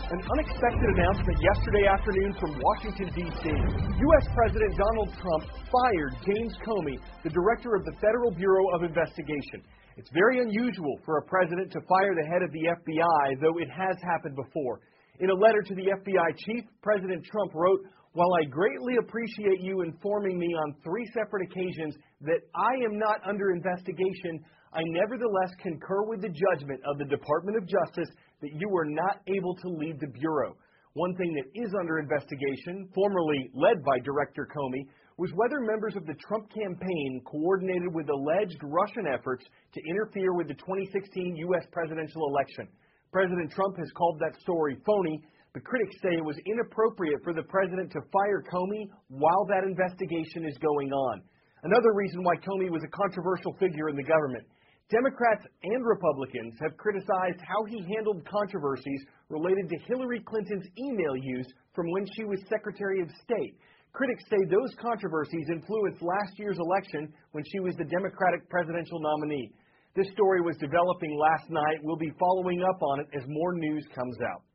An unexpected announcement yesterday afternoon from Washington, D.C. U.S. President Donald Trump fired James Comey, the director of the Federal Bureau of Investigation. It's very unusual for a president to fire the head of the FBI, though it has happened before. In a letter to the FBI chief, President Trump wrote, "While I greatly appreciate you informing me on 3 separate occasions that I am not under investigation, I nevertheless concur with the judgment of the Department of Justice that you were not able to lead the Bureau." One thing that is under investigation, formerly led by Director Comey, was whether members of the Trump campaign coordinated with alleged Russian efforts to interfere with the 2016 U.S. presidential election. President Trump has called that story phony, but critics say it was inappropriate for the president to fire Comey while that investigation is going on. Another reason why Comey was a controversial figure in the government. Democrats and Republicans have criticized how he handled controversies related to Hillary Clinton's email use from when she was Secretary of State. Critics say those controversies influenced last year's election when she was the Democratic presidential nominee. This story was developing last night. We'll be following up on it as more news comes out.